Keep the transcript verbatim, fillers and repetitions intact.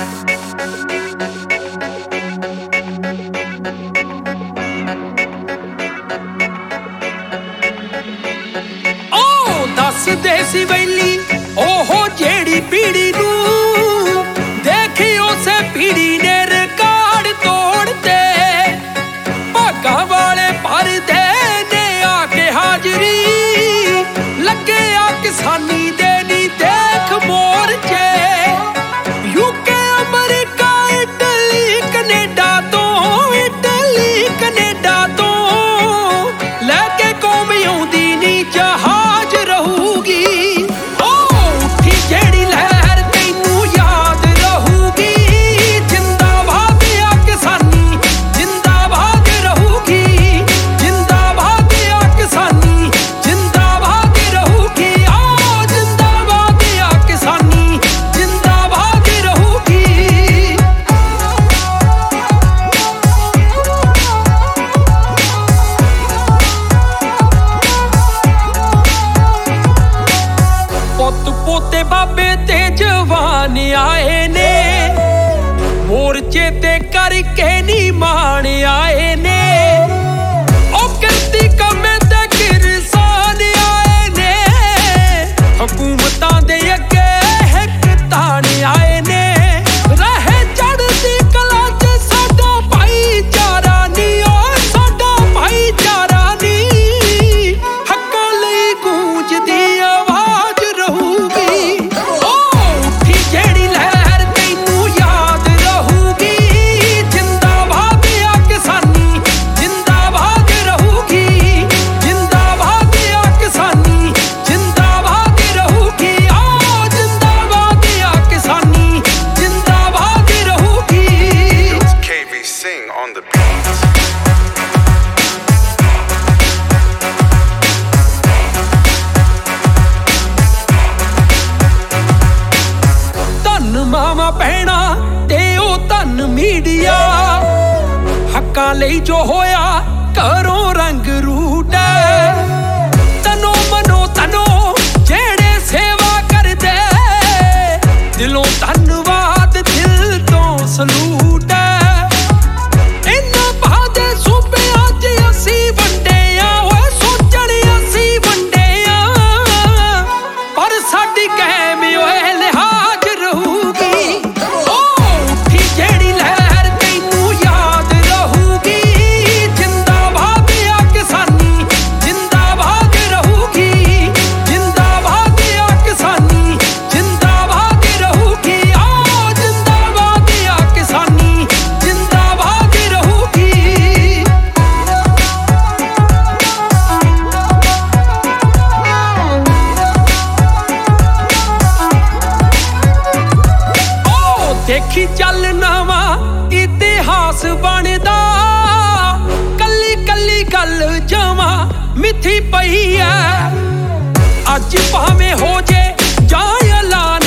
ਦੱਸਦੇ ਸੀ ਵੈਲੀ ਉਹ ਜਿਹੜੀ ਪੀੜੀ ਨੂੰ ਦੇਖੀ ਉਸੇ ਪੀੜੀ ਨੇ ਰਿਕਾਰਡ ਤੋੜਤੇ ਭਾਗਾਂ ਵਾਲੇ ਭਰਦੇ ਨੇ ਆ ਕੇ ਹਾਜ਼ਰੀ ਲੱਗੇ ਆ ਕਿਸਾਨੀ ਦੇ ਨੀ ਦੇਖ ਮੋਰਚੇ ਯੂਕੇ ਅਮਰੀਕਾ ਇਟਲੀ ਕੈਨੇਡਾ ਤੋਂ ਇਟਲੀ ਕੈਨੇਡਾ ਤੋਂ ਲੈ ਕੇ ਕੌਮ ਆਉਂਦੀ ਨੀ ਜਹਾ ਪੋਤੇ ਬਾਬੇ ਤੇ ਜਵਾਨ ਆਏ ਨੇ ਮੋਰਚੇ ਤੇ ਕਰਕੇ ਨੀ ਮਾਣ ਆਏ ਨੇ ਉਹ ਕਿਰਤੀ ਕਮੇ ਤੇ ਕਿਰਸਾਨ ਆਏ ਨੇ ਹਕੂਮਤਾਂ ਦੇ ਅੱਗੇ ਇੱਕ ਤਾਣ ਆਏ ਨੇ ਰਹੇ ਚੜ੍ਹਦੀ ਕਲਾ ਚ ਸਾਡਾ ਭਾਈਚਾਰਾ ਨੀ ਉਹ ਸਾਡਾ ਭਾਈਚਾਰਾ ਨੀ ਹੱਕਾਂ ਲਈ ਗੂੰਜਦੀ ਆਵਾਜ਼ on the beat. ਧੰਨ ਮਾਵਾਂ ਭੈਣਾਂ ਤੇ ਉਹ ਧੰਨ ਮੀਡੀਆ ਹੱਕਾਂ ਲਈ ਜੋ ਹੋਇਆ ਘਰੋਂ ਰੰਗ ਰੂਟ ਤਨੋ ਮਨੋ ਤਨੋ ਜਿਹੜੇ ਸੇਵਾ ਕਰਦੇ ਦਿਲੋਂ ਧੰਨਵਾਦ ਦਿਲ ਤੋਂ ਸਲੂਟ ਦੇਖੀ ਚੱਲ ਨਵਾਂ ਇਤਿਹਾਸ ਬਣਦਾ ਕੱਲੀ ਕੱਲੀ ਗੱਲ ਜਮਾਂ ਮਿੱਥੀ ਪਈ ਐ ਅੱਜ ਭਾਵੇਂ ਹੋ ਜੇ ਜਾਂ ਐਲਾਨ